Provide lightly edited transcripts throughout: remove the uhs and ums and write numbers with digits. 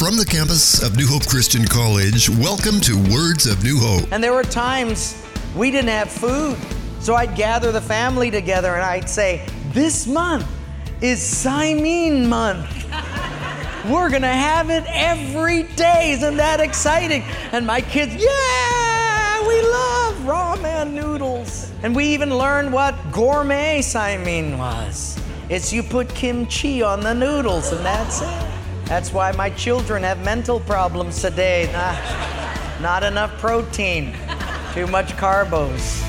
From the campus of New Hope Christian College, welcome to Words of New Hope. And there were times we didn't have food. So I'd gather the family together and I'd say, this month is Simeen month. We're gonna have it every day. Isn't that exciting? And my kids, yeah, we love ramen noodles. And we even learned what gourmet Simeen was. It's you put kimchi on the noodles and that's it. That's why my children have mental problems today. Not enough protein, too much carbos.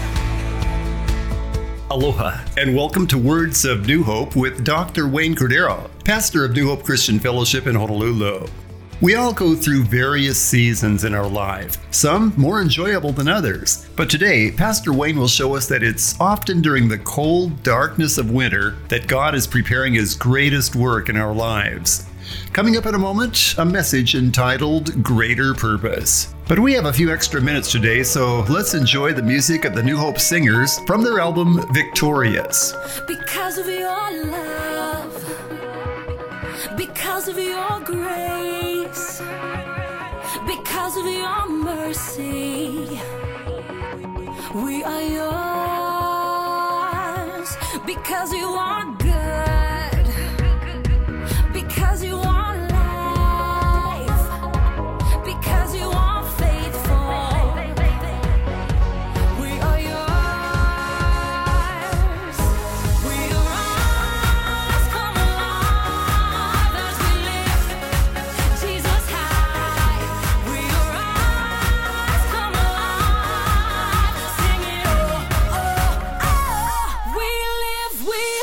Aloha, and welcome to Words of New Hope with Dr. Wayne Cordero, pastor of New Hope Christian Fellowship in Honolulu. We all go through various seasons in our life, some more enjoyable than others. But today, Pastor Wayne will show us that it's often during the cold darkness of winter that God is preparing His greatest work in our lives. Coming up in a moment, a message entitled Greater Purpose. But we have a few extra minutes today, so let's enjoy the music of the New Hope Singers from their album Victorious. Because of your love, because of your grace, because of your mercy, we are yours. Because you are good, because you are life, because you are faithful, we are yours. We arise, come alive as we lift Jesus high. We arise, come alive, singing, oh, oh, oh. We live for you.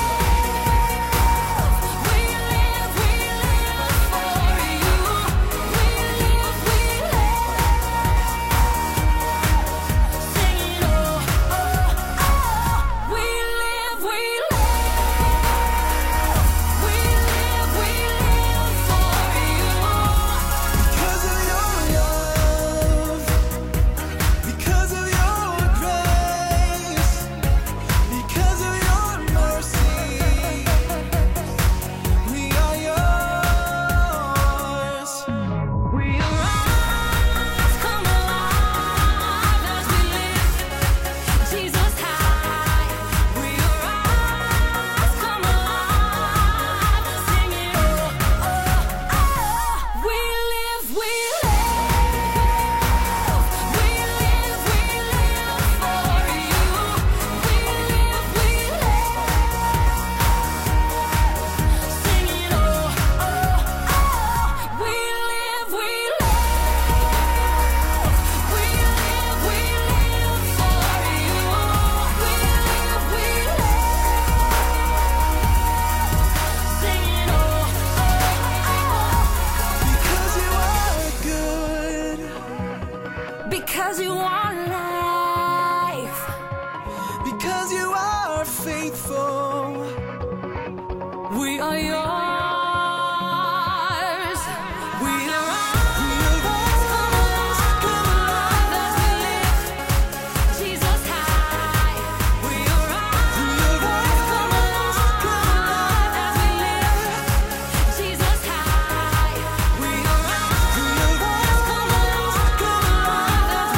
Because you are life, because you are faithful, we are yours. We arise, come alive as we lift Jesus high. We arise, come alive as we lift Jesus high. We arise, come alive.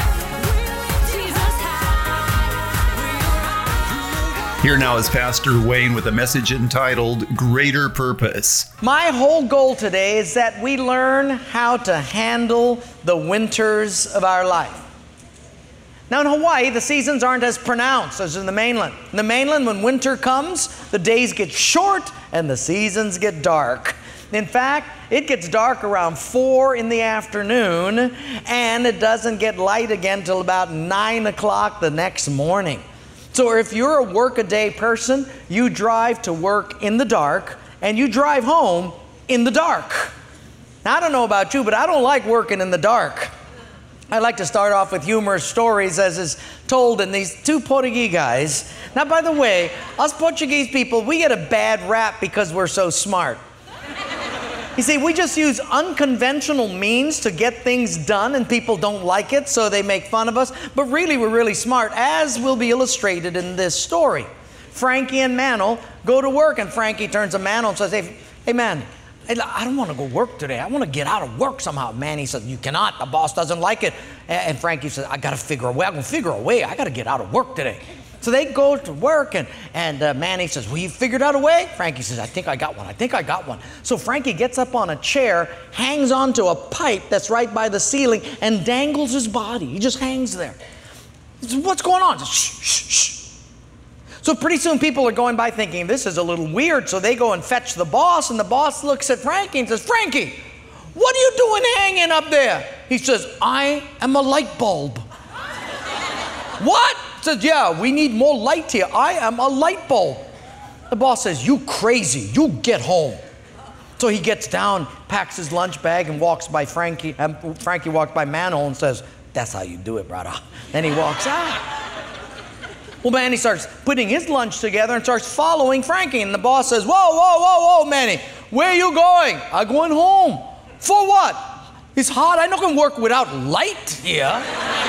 Here now is Pastor Wayne with a message entitled Greater Purpose. My whole goal today is that we learn how to handle the winters of our life. Now in Hawaii, the seasons aren't as pronounced as in the mainland. In the mainland, when winter comes, the days get short and the seasons get dark. In fact, it gets dark around 4 in the afternoon and it doesn't get light again till about 9 o'clock the next morning. So if you're a work-a-day person, you drive to work in the dark and you drive home in the dark. Now, I don't know about you, but I don't like working in the dark. I like to start off with humorous stories as is told in these two Portuguese guys. Now, by the way, us Portuguese people, we get a bad rap because we're so smart. You see, we just use unconventional means to get things done and people don't like it, so they make fun of us. But really, we're really smart, as will be illustrated in this story. Frankie and Mantle go to work, and Frankie turns to Mantle and says, hey man, I don't want to go work today. I want to get out of work somehow. Manny says, you cannot. The boss doesn't like it. And Frankie says, I got to figure a way. I'm going to figure a way. I got to get out of work today. So they go to work, and Manny says, well, you figured out a way? Frankie says, I think I got one. I think I got one. So Frankie gets up on a chair, hangs onto a pipe that's right by the ceiling, and dangles his body. He just hangs there. He says, what's going on? Shh, shh, shh. So pretty soon people are going by thinking, this is a little weird. So they go and fetch the boss, and the boss looks at Frankie and says, Frankie, what are you doing hanging up there? He says, I am a light bulb. What? Says, yeah, we need more light here. I am a light bulb. The boss says, you crazy, you get home. So he gets down, packs his lunch bag, and walks by Frankie. Frankie walks by Manhole and says, that's how you do it, brother. Then he walks out. Well, Manny starts putting his lunch together and starts following Frankie. And the boss says, whoa, whoa, whoa, whoa, Manny, where are you going? I'm going home. For what? It's hot. I'm not going to work without light here.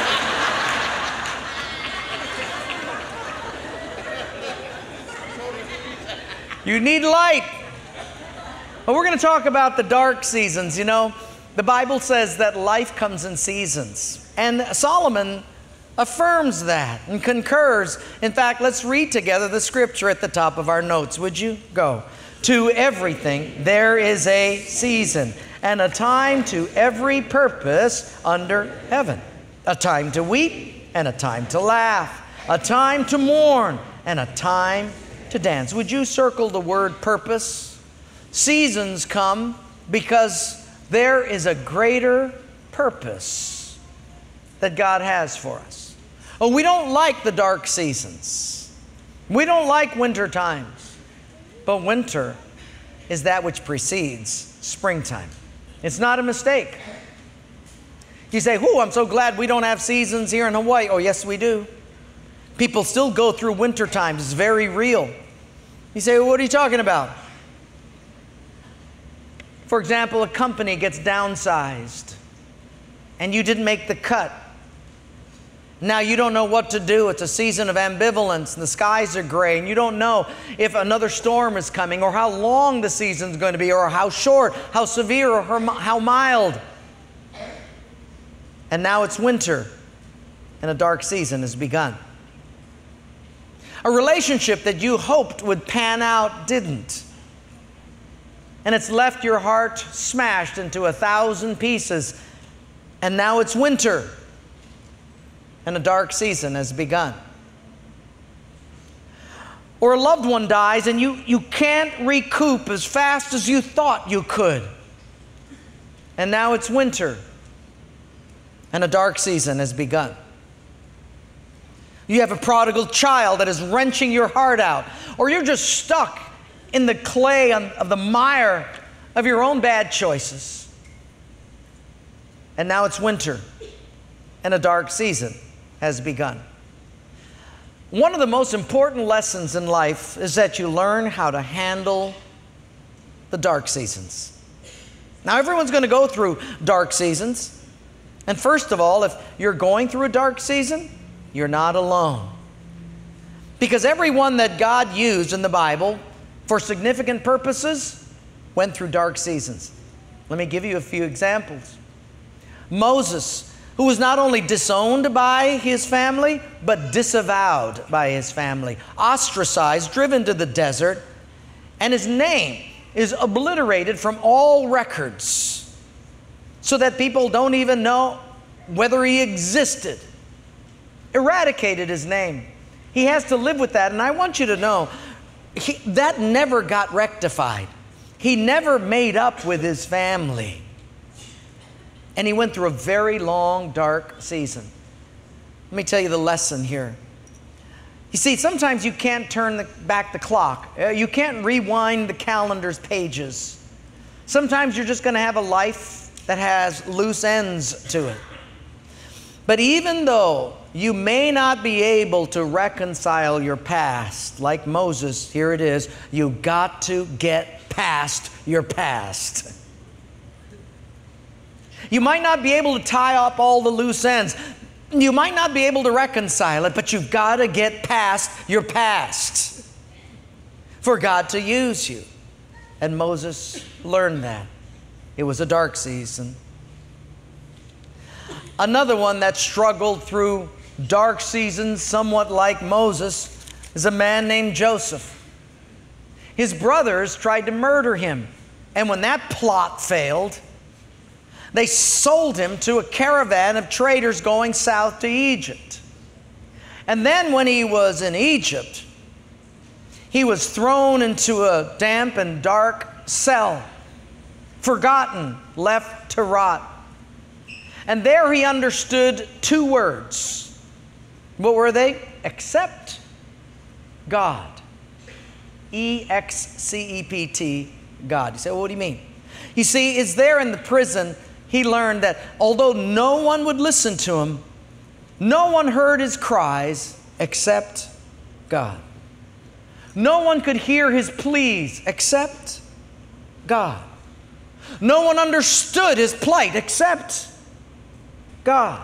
You need light. But we're going to talk about the dark seasons. You know, the Bible says that life comes in seasons. And Solomon affirms that and concurs. In fact, let's read together the scripture at the top of our notes. Would you go? To everything there is a season, and a time to every purpose under heaven. A time to weep and a time to laugh. A time to mourn and a time to dance. Would you circle the word purpose? Seasons come because there is a greater purpose that God has for us. Oh, we don't like the dark seasons. We don't like winter times. But winter is that which precedes springtime. It's not a mistake. You say, "Ooh, I'm so glad we don't have seasons here in Hawaii." Oh, yes, we do. People still go through winter times. It's very real. You say, well, what are you talking about? For example, a company gets downsized and you didn't make the cut. Now you don't know what to do. It's a season of ambivalence and the skies are gray and you don't know if another storm is coming or how long the season's going to be or how short, how severe, or how mild. And now it's winter and a dark season has begun. A relationship that you hoped would pan out didn't. And it's left your heart smashed into 1,000 pieces. And now it's winter. And a dark season has begun. Or a loved one dies and you can't recoup as fast as you thought you could. And now it's winter. And a dark season has begun. You have a prodigal child that is wrenching your heart out. Or you're just stuck in the clay of the mire of your own bad choices. And now it's winter and a dark season has begun. One of the most important lessons in life is that you learn how to handle the dark seasons. Now, everyone's going to go through dark seasons. And first of all, if you're going through a dark season, you're not alone. Because everyone that God used in the Bible for significant purposes went through dark seasons. Let me give you a few examples. Moses, who was not only disowned by his family, but disavowed by his family, ostracized, driven to the desert, and his name is obliterated from all records so that people don't even know whether he existed. Eradicated his name. He has to live with that, and I want you to know that never got rectified. He never made up with his family. And he went through a very long, dark season. Let me tell you the lesson here. You see, sometimes you can't turn back the clock. You can't rewind the calendar's pages. Sometimes you're just going to have a life that has loose ends to it. But even though you may not be able to reconcile your past, like Moses, here it is, you got to get past your past. You might not be able to tie up all the loose ends. You might not be able to reconcile it, but you've got to get past your past for God to use you. And Moses learned that. It was a dark season. Another one that struggled through dark seasons, somewhat like Moses, is a man named Joseph. His brothers tried to murder him. And when that plot failed, they sold him to a caravan of traders going south to Egypt. And then when he was in Egypt, he was thrown into a damp and dark cell, forgotten, left to rot. And there he understood two words. What were they? Except God. E-X-C-E-P-T, God. You say, well, what do you mean? You see, it's there in the prison he learned that although no one would listen to him, no one heard his cries except God. No one could hear his pleas except God. No one understood his plight except God.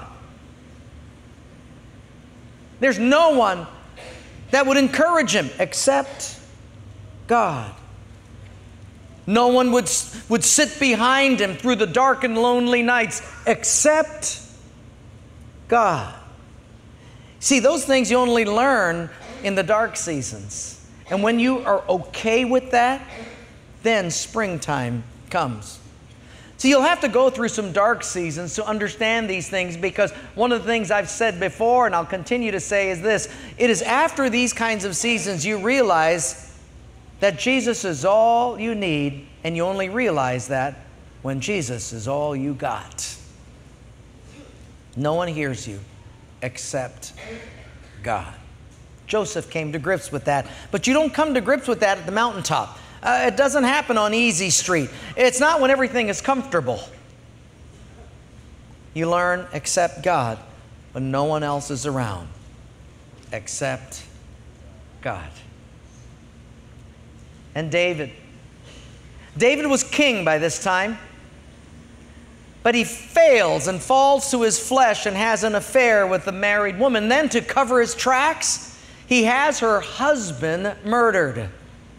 There's no one that would encourage him except God. No one would sit behind him through the dark and lonely nights except God. See, those things you only learn in the dark seasons. And when you are okay with that, then springtime comes. So you'll have to go through some dark seasons to understand these things, because one of the things I've said before and I'll continue to say is this: it is after these kinds of seasons you realize that Jesus is all you need, and you only realize that when Jesus is all you got. No one hears you except God. Joseph came to grips with that, but you don't come to grips with that at the mountaintop. It doesn't happen on easy street. It's not when everything is comfortable. You learn except God when no one else is around except God. And David was king by this time, but he fails and falls to his flesh and has an affair with a married woman. Then, to cover his tracks, he has her husband murdered.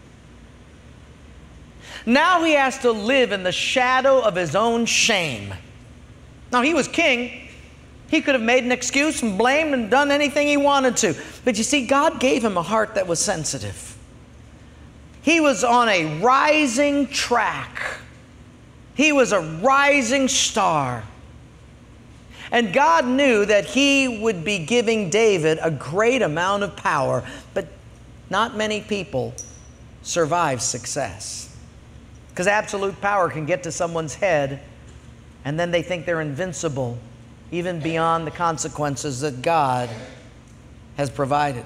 Now he has to live in the shadow of his own shame. Now, he was king. He could have made an excuse and blamed and done anything he wanted to. But you see, God gave him a heart that was sensitive. He was on a rising track. He was a rising star. And God knew that He would be giving David a great amount of power, but not many people survive success. Because absolute power can get to someone's head, and then they think they're invincible, even beyond the consequences that God has provided.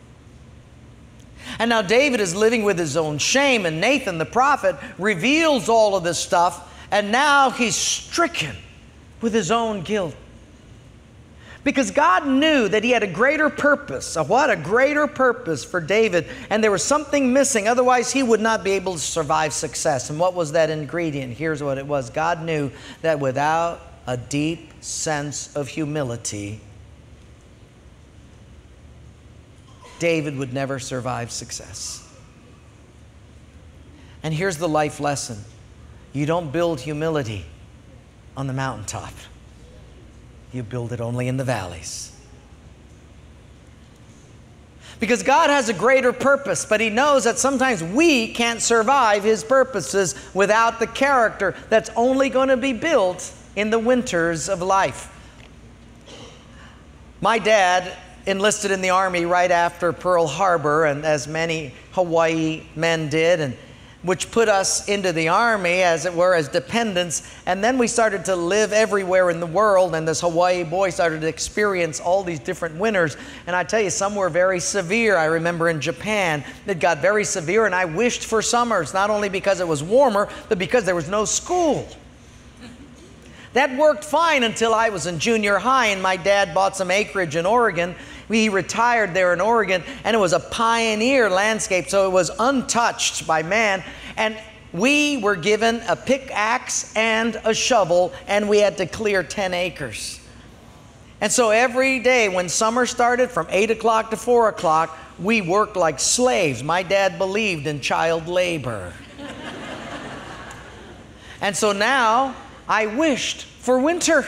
And now David is living with his own shame, and Nathan the prophet reveals all of this stuff, and now he's stricken with his own guilt. Because God knew that He had a greater purpose. A greater purpose for David, and there was something missing, otherwise he would not be able to survive success. And what was that ingredient? Here's what it was. God knew that without a deep sense of humility, David would never survive success. And here's the life lesson. You don't build humility on the mountaintop. You build it only in the valleys. Because God has a greater purpose, but He knows that sometimes we can't survive His purposes without the character that's only going to be built in the winters of life. My dad enlisted in the Army right after Pearl Harbor, and as many Hawaii men did, and which put us into the Army, as it were, as dependents. And then we started to live everywhere in the world, and this Hawaii boy started to experience all these different winters. And I tell you, some were very severe. I remember in Japan, it got very severe, and I wished for summers, not only because it was warmer, but because there was no school. That worked fine until I was in junior high, and my dad bought some acreage in Oregon. We retired there in Oregon, and it was a pioneer landscape, so it was untouched by man. And we were given a pickaxe and a shovel, and we had to clear 10 acres. And so every day when summer started, from 8 o'clock to 4 o'clock, we worked like slaves. My dad believed in child labor. And so now I wished for winter.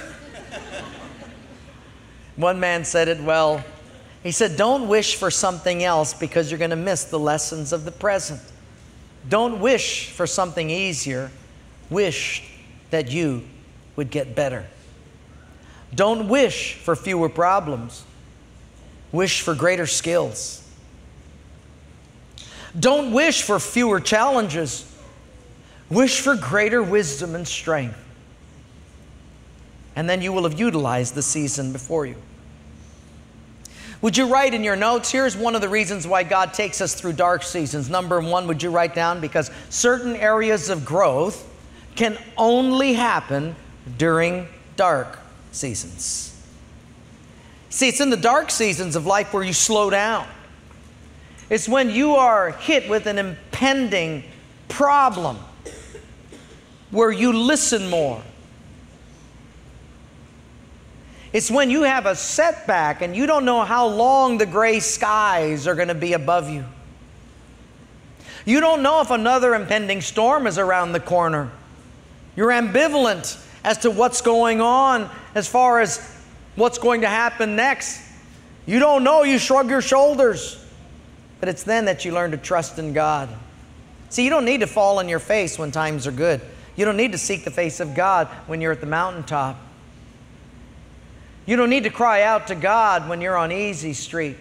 One man said it well. He said, don't wish for something else because you're going to miss the lessons of the present. Don't wish for something easier. Wish that you would get better. Don't wish for fewer problems. Wish for greater skills. Don't wish for fewer challenges. Wish for greater wisdom and strength. And then you will have utilized the season before you. Would you write in your notes, here's one of the reasons why God takes us through dark seasons. Number one, would you write down? Because certain areas of growth can only happen during dark seasons. See, it's in the dark seasons of life where you slow down. It's when you are hit with an impending problem where you listen more. It's when you have a setback and you don't know how long the gray skies are going to be above you. You don't know if another impending storm is around the corner. You're ambivalent as to what's going on as far as what's going to happen next. You don't know, you shrug your shoulders. But it's then that you learn to trust in God. See, you don't need to fall on your face when times are good. You don't need to seek the face of God when you're at the mountaintop. You don't need to cry out to God when you're on easy street.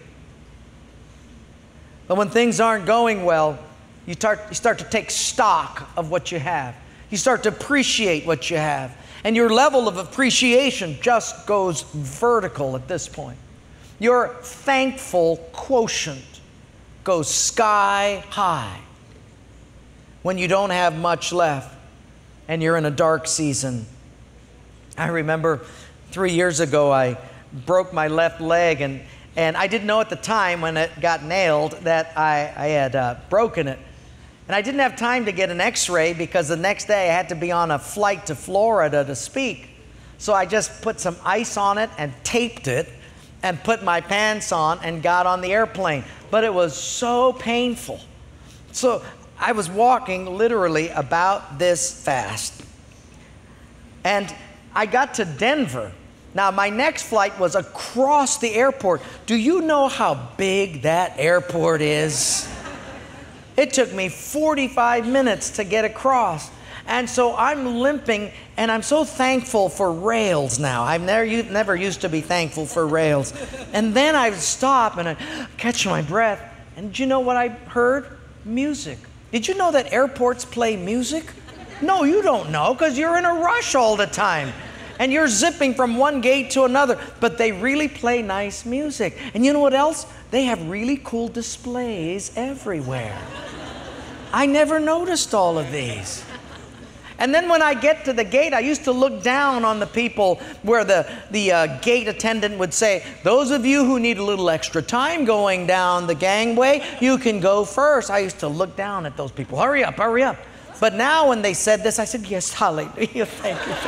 But when things aren't going well, you start to take stock of what you have. You start to appreciate what you have. And your level of appreciation just goes vertical at this point. Your thankful quotient goes sky high when you don't have much left and you're in a dark season. I remember 3 years ago I broke my left leg, and I didn't know at the time when it got nailed that I had broken it. And I didn't have time to get an x-ray because the next day I had to be on a flight to Florida to speak. So I just put some ice on it and taped it and put my pants on and got on the airplane. But it was so painful. So I was walking literally about this fast. And I got to Denver. Now, my next flight was across the airport. Do you know how big that airport is? It took me 45 minutes to get across. And so I'm limping, and I'm so thankful for rails now. I've never used to be thankful for rails. And then I stop, and I catch my breath. And do you know what I heard? Music. Did you know that airports play music? No, you don't know, because you're in a rush all the time. And you're zipping from one gate to another. But they really play nice music. And you know what else? They have really cool displays everywhere. I never noticed all of these. And then when I get to the gate, I used to look down on the people where the gate attendant would say, those of you who need a little extra time going down the gangway, you can go first. I used to look down at those people. Hurry up, hurry up. But now when they said this, I said, yes, hallelujah, thank you.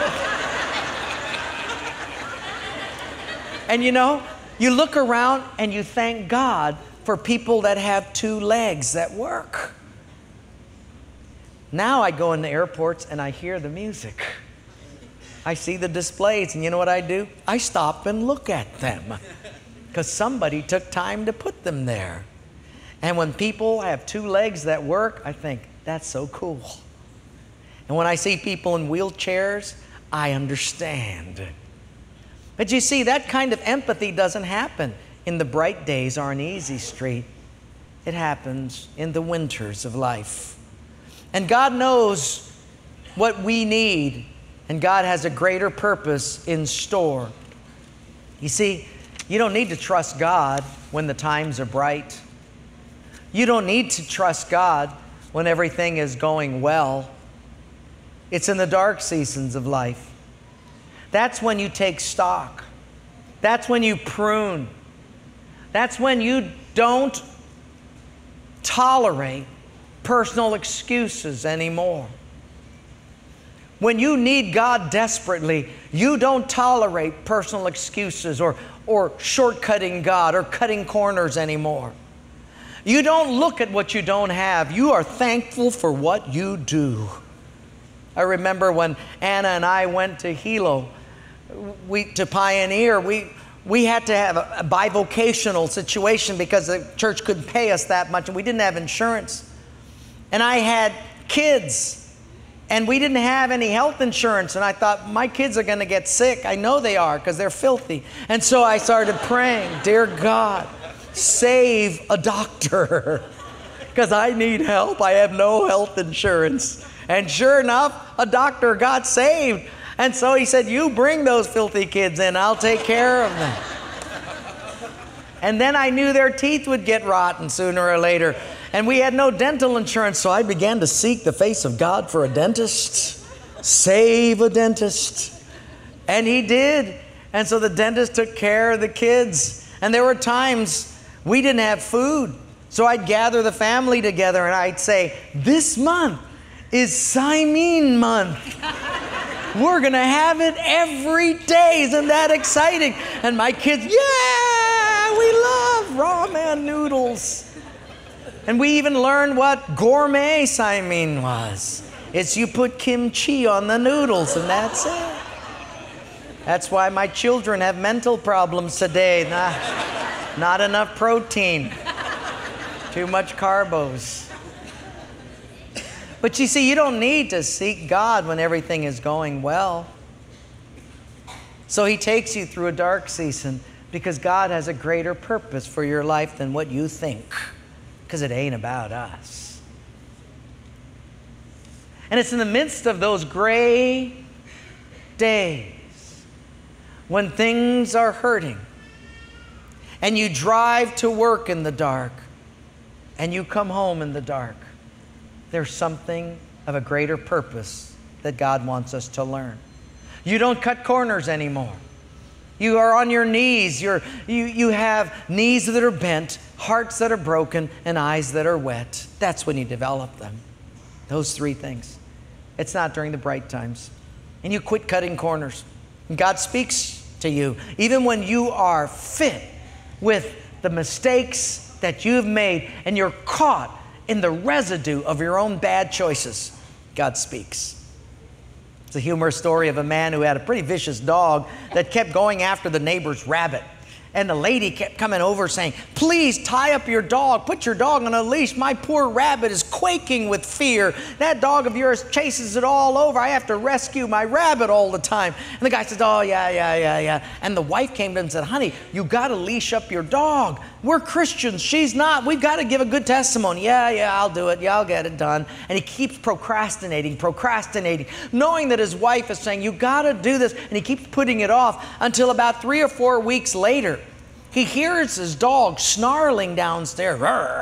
And you know, you look around and you thank God for people that have two legs that work. Now I go into airports and I hear the music. I see the displays, and you know what I do? I stop and look at them because somebody took time to put them there. And when people have two legs that work, I think, that's so cool. And when I see people in wheelchairs, I understand. But you see, that kind of empathy doesn't happen in the bright days or on easy street. It happens in the winters of life. And God knows what we need, and God has a greater purpose in store. You see, you don't need to trust God when the times are bright. You don't need to trust God when everything is going well. It's in the dark seasons of life. That's when you take stock. That's when you prune. That's when you don't tolerate personal excuses anymore. When you need God desperately, you don't tolerate personal excuses or shortcutting God or cutting corners anymore. You don't look at what you don't have. You are thankful for what you do. I remember when Anna and I went to Hilo, to Pioneer, we had to have a bivocational situation because the church couldn't pay us that much and we didn't have insurance. And I had kids and we didn't have any health insurance. And I thought, my kids are going to get sick. I know they are because they're filthy. And so I started praying, dear God, save a doctor because I need help. I have no health insurance. And sure enough, a doctor got saved. And so he said, you bring those filthy kids in, I'll take care of them. And then I knew their teeth would get rotten sooner or later. And we had no dental insurance, so I began to seek the face of God for a dentist. Save a dentist. And he did. And so the dentist took care of the kids. And there were times we didn't have food. So I'd gather the family together and I'd say, this month is Simon month. We're going to have it every day. Isn't that exciting? And my kids, yeah, we love ramen noodles. And we even learned what gourmet Simon was. It's you put kimchi on the noodles and that's it. That's why my children have mental problems today. Not enough protein. Too much carbos. But you see, you don't need to seek God when everything is going well. So he takes you through a dark season because God has a greater purpose for your life than what you think. Because it ain't about us. And it's in the midst of those gray days when things are hurting and you drive to work in the dark and you come home in the dark. There's something of a greater purpose that God wants us to learn. You don't cut corners anymore. You are on your knees. You have knees that are bent, hearts that are broken, and eyes that are wet. That's when you develop them. Those three things. It's not during the bright times. And you quit cutting corners. And God speaks to you, even when you are fit with the mistakes that you've made and you're caught in the residue of your own bad choices. God speaks. It's a humorous story of a man who had a pretty vicious dog that kept going after the neighbor's rabbit. And the lady kept coming over saying, please tie up your dog. Put your dog on a leash. My poor rabbit is quaking with fear. That dog of yours chases it all over. I have to rescue my rabbit all the time. And the guy says, oh, yeah. And the wife came to him and said, honey, you got to leash up your dog. We're Christians. She's not. We've got to give a good testimony. Yeah, I'll do it. Yeah, I'll get it done. And he keeps procrastinating, knowing that his wife is saying, you got to do this. And he keeps putting it off until about 3 or 4 weeks later, he hears his dog snarling downstairs.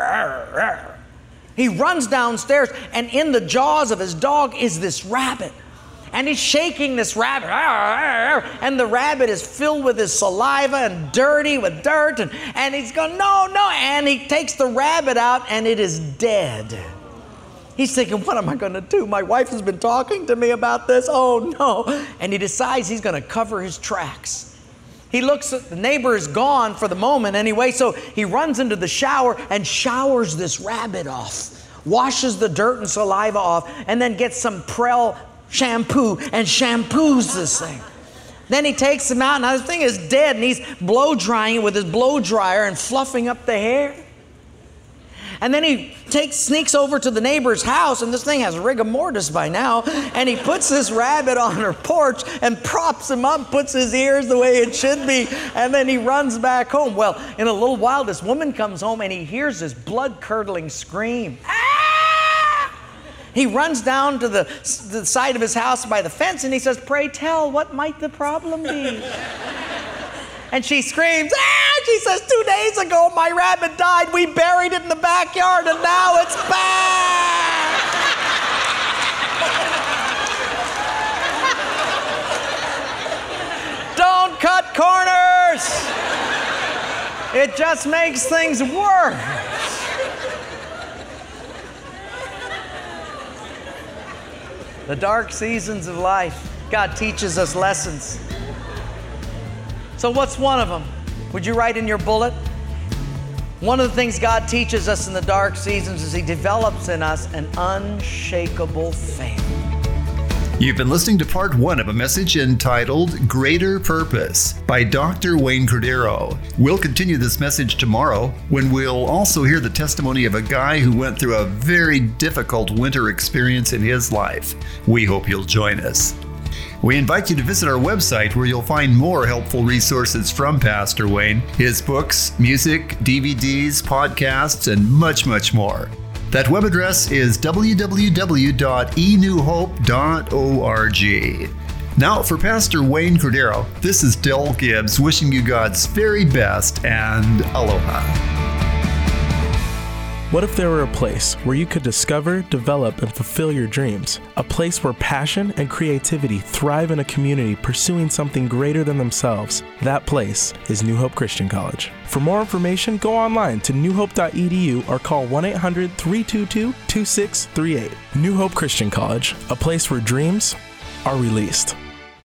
He runs downstairs, and in the jaws of his dog is this rabbit. And he's shaking this rabbit. And the rabbit is filled with his saliva and dirty with dirt. And he's going, no. And he takes the rabbit out, and it is dead. He's thinking, what am I going to do? My wife has been talking to me about this. Oh, no. And he decides he's going to cover his tracks. He looks at the neighbor is gone for the moment anyway, so he runs into the shower and showers this rabbit off, washes the dirt and saliva off, and then gets some Prel shampoo and shampoos this thing. Then he takes him out, and now the thing is dead, and he's blow drying it with his blow dryer and fluffing up the hair. And then he sneaks over to the neighbor's house, and this thing has rigor mortis by now, and he puts this rabbit on her porch and props him up, puts his ears the way it should be, and then he runs back home. Well, in a little while, this woman comes home, and he hears this blood-curdling scream. Ah! He runs down to the side of his house by the fence, and he says, pray tell, what might the problem be? And she screams, ah! She says, 2 days ago, my rabbit died. We buried it in the backyard, and now it's back. Don't cut corners. It just makes things worse. The dark seasons of life, God teaches us lessons. So what's one of them? Would you write in your bullet? One of the things God teaches us in the dark seasons is He develops in us an unshakable faith. You've been listening to part 1 of a message entitled Greater Purpose by Dr. Wayne Cordeiro. We'll continue this message tomorrow when we'll also hear the testimony of a guy who went through a very difficult winter experience in his life. We hope you'll join us. We invite you to visit our website where you'll find more helpful resources from Pastor Wayne, his books, music, DVDs, podcasts, and much, much more. That web address is www.enewhope.org. Now, for Pastor Wayne Cordeiro, this is Del Gibbs wishing you God's very best and aloha. What if there were a place where you could discover, develop, and fulfill your dreams? A place where passion and creativity thrive in a community pursuing something greater than themselves. That place is New Hope Christian College. For more information, go online to newhope.edu or call 1-800-322-2638. New Hope Christian College, a place where dreams are released.